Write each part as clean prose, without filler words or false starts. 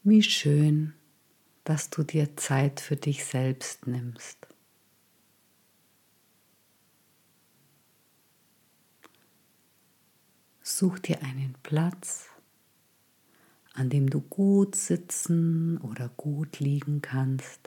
Wie schön, dass du dir Zeit für dich selbst nimmst. Such dir einen Platz, an dem du gut sitzen oder gut liegen kannst.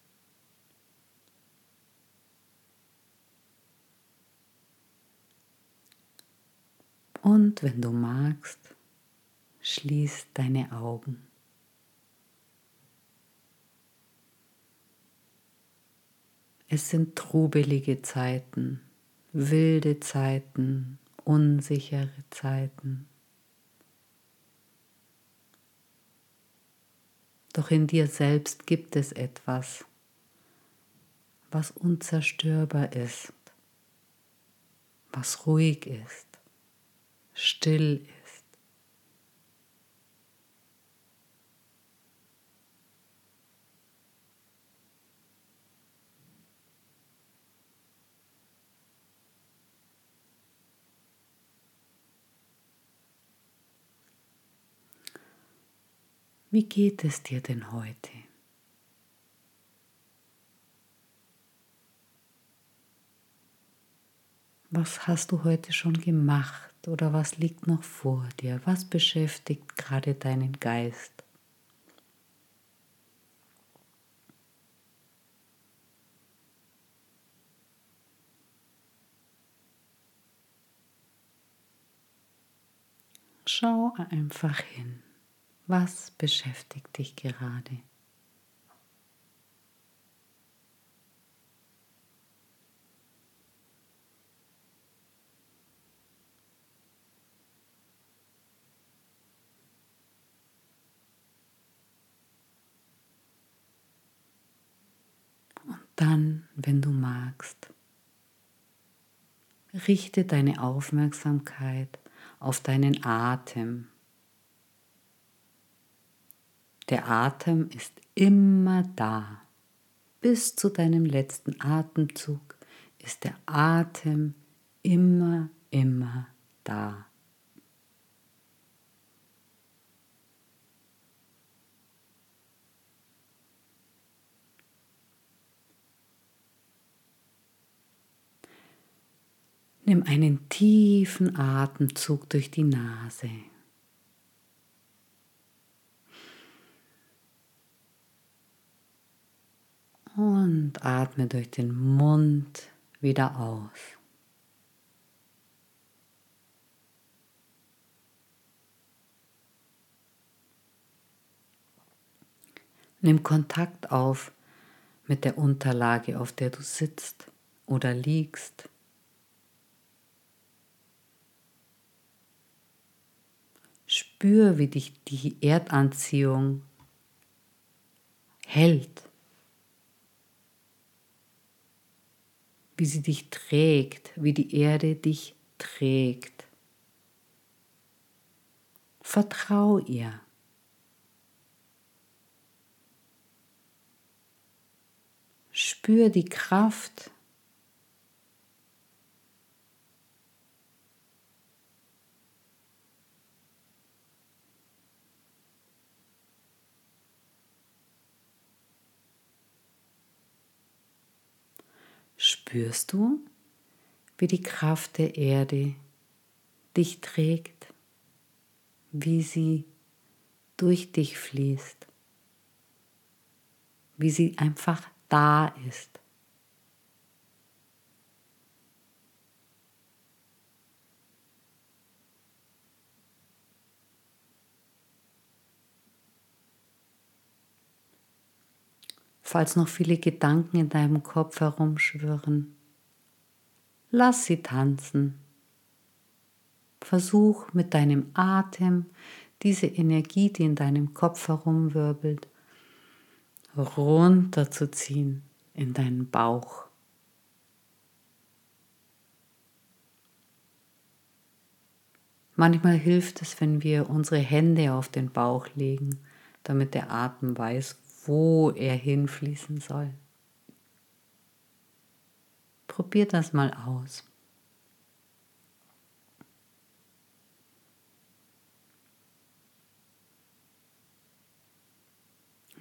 Und wenn du magst, schließ deine Augen. Es sind trubelige Zeiten, wilde Zeiten, unsichere Zeiten. Doch in dir selbst gibt es etwas, was unzerstörbar ist, was ruhig ist, still ist. Wie geht es dir denn heute? Was hast du heute schon gemacht oder was liegt noch vor dir? Was beschäftigt gerade deinen Geist? Schau einfach hin. Was beschäftigt dich gerade? Dann, wenn du magst, richte deine Aufmerksamkeit auf deinen Atem. Der Atem ist immer da. Bis zu deinem letzten Atemzug ist der Atem immer da. Nimm einen tiefen Atemzug durch die Nase. Und atme durch den Mund wieder aus. Nimm Kontakt auf mit der Unterlage, auf der du sitzt oder liegst. Spür, wie dich die Erdanziehung hält, wie sie dich trägt, wie die Erde dich trägt. Vertrau ihr. Spür die Kraft. Spürst du, wie die Kraft der Erde dich trägt, wie sie durch dich fließt, wie sie einfach da ist? Falls noch viele Gedanken in deinem Kopf herumschwirren, lass sie tanzen. Versuch mit deinem Atem diese Energie, die in deinem Kopf herumwirbelt, runterzuziehen in deinen Bauch. Manchmal hilft es, wenn wir unsere Hände auf den Bauch legen, damit der Atem weiß, wo er hinfließen soll. Probier das mal aus.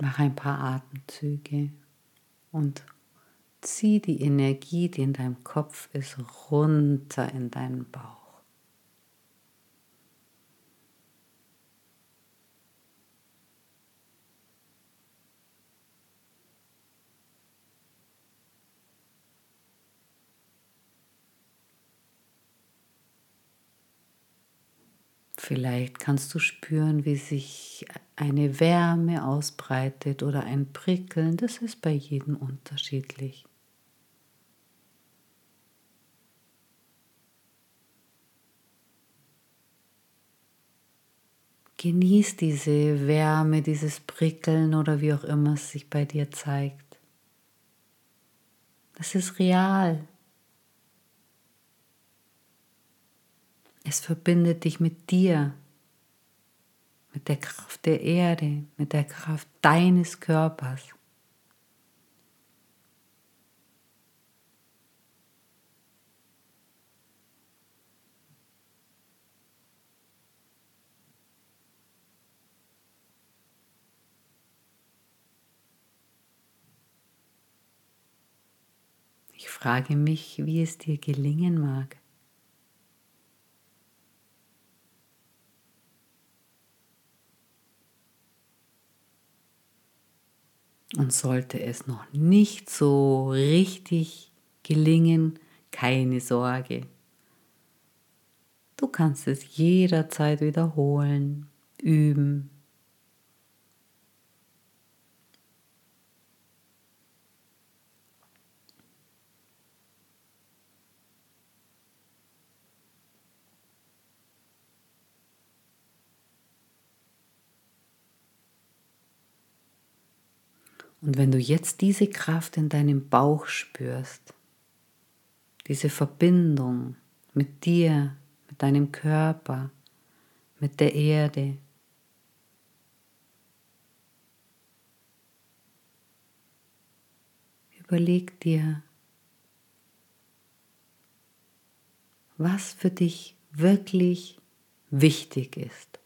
Mach ein paar Atemzüge und zieh die Energie, die in deinem Kopf ist, runter in deinen Bauch. Vielleicht kannst du spüren, wie sich eine Wärme ausbreitet oder ein Prickeln. Das ist bei jedem unterschiedlich. Genieß diese Wärme, dieses Prickeln oder wie auch immer es sich bei dir zeigt. Das ist real. Es verbindet dich mit dir, mit der Kraft der Erde, mit der Kraft deines Körpers. Ich frage mich, wie es dir gelingen mag. Und sollte es noch nicht so richtig gelingen, keine Sorge. Du kannst es jederzeit wiederholen, üben. Und wenn du jetzt diese Kraft in deinem Bauch spürst, diese Verbindung mit dir, mit deinem Körper, mit der Erde, überleg dir, was für dich wirklich wichtig ist.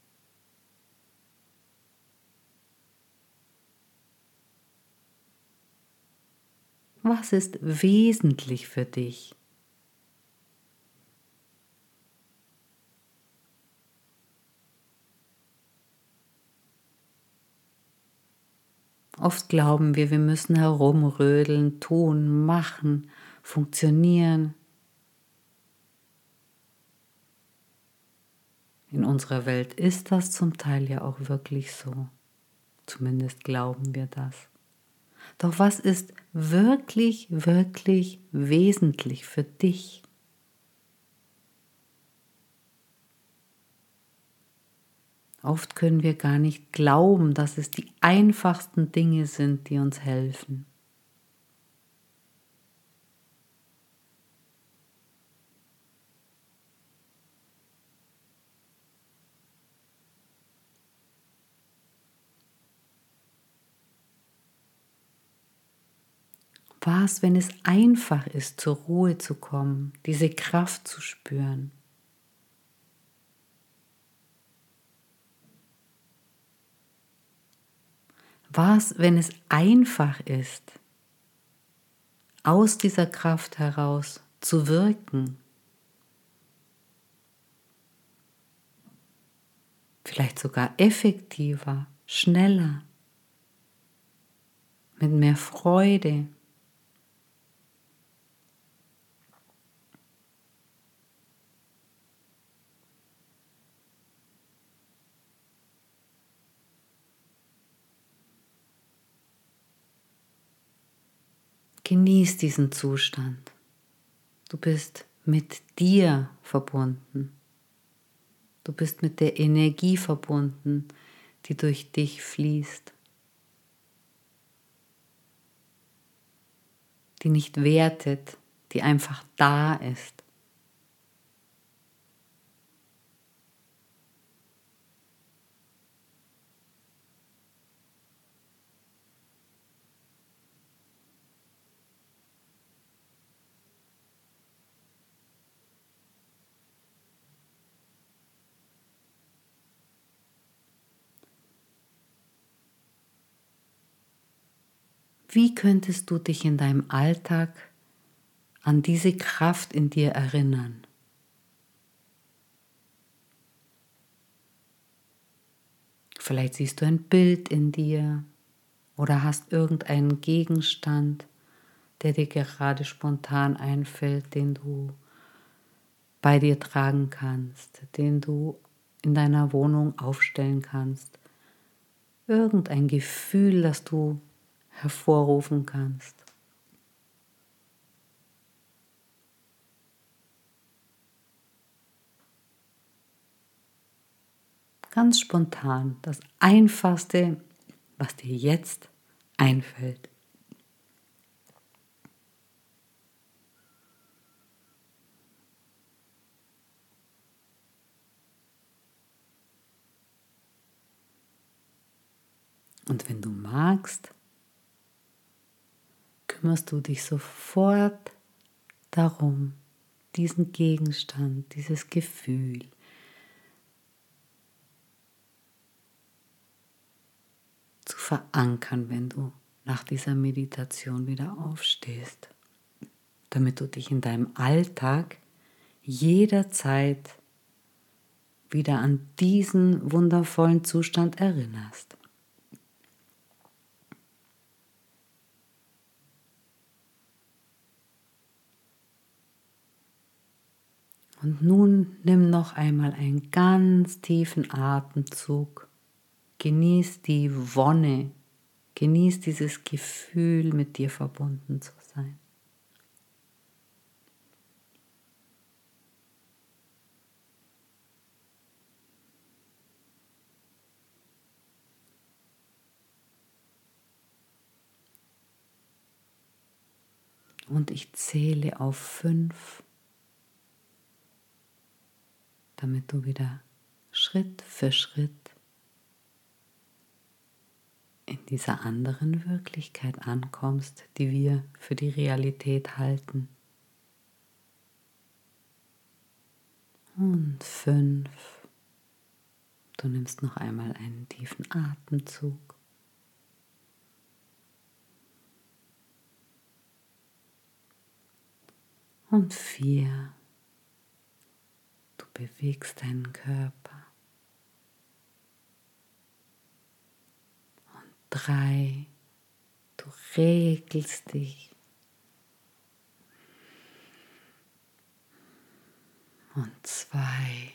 Was ist wesentlich für dich? Oft glauben wir müssen herumrödeln, tun, machen, funktionieren. In unserer Welt ist das zum Teil ja auch wirklich so. Zumindest glauben wir das. Doch was ist wirklich, wirklich wesentlich für dich? Oft können wir gar nicht glauben, dass es die einfachsten Dinge sind, die uns helfen. Was, wenn es einfach ist, zur Ruhe zu kommen, diese Kraft zu spüren? Was, wenn es einfach ist, aus dieser Kraft heraus zu wirken? Vielleicht sogar effektiver, schneller, mit mehr Freude. Genieß diesen Zustand. Du bist mit dir verbunden. Du bist mit der Energie verbunden, die durch dich fließt, die nicht wertet, die einfach da ist. Wie könntest du dich in deinem Alltag an diese Kraft in dir erinnern? Vielleicht siehst du ein Bild in dir oder hast irgendeinen Gegenstand, der dir gerade spontan einfällt, den du bei dir tragen kannst, den du in deiner Wohnung aufstellen kannst. Irgendein Gefühl, das du hervorrufen kannst. Ganz spontan, das Einfachste, was dir jetzt einfällt. Und wenn du magst, kümmerst du dich sofort darum, diesen Gegenstand, dieses Gefühl zu verankern, wenn du nach dieser Meditation wieder aufstehst, damit du dich in deinem Alltag jederzeit wieder an diesen wundervollen Zustand erinnerst. Und nun nimm noch einmal einen ganz tiefen Atemzug. Genieß die Wonne, genieß dieses Gefühl, mit dir verbunden zu sein. Und ich zähle auf 5, damit du wieder Schritt für Schritt in dieser anderen Wirklichkeit ankommst, die wir für die Realität halten. Und 5. Du nimmst noch einmal einen tiefen Atemzug. Und 4. Du bewegst deinen Körper. Und 3. Du regelst dich. Und 2.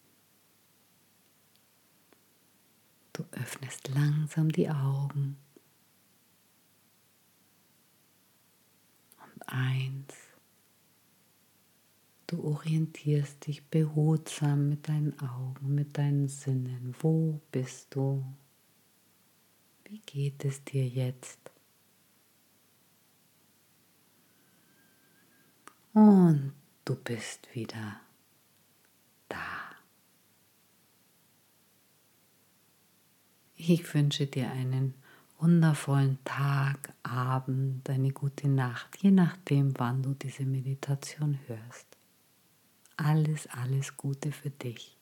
Du öffnest langsam die Augen. Und 1. Du orientierst dich behutsam mit deinen Augen, mit deinen Sinnen. Wo bist du? Wie geht es dir jetzt? Und du bist wieder da. Ich wünsche dir einen wundervollen Tag, Abend, eine gute Nacht, je nachdem, wann du diese Meditation hörst. Alles, alles Gute für dich.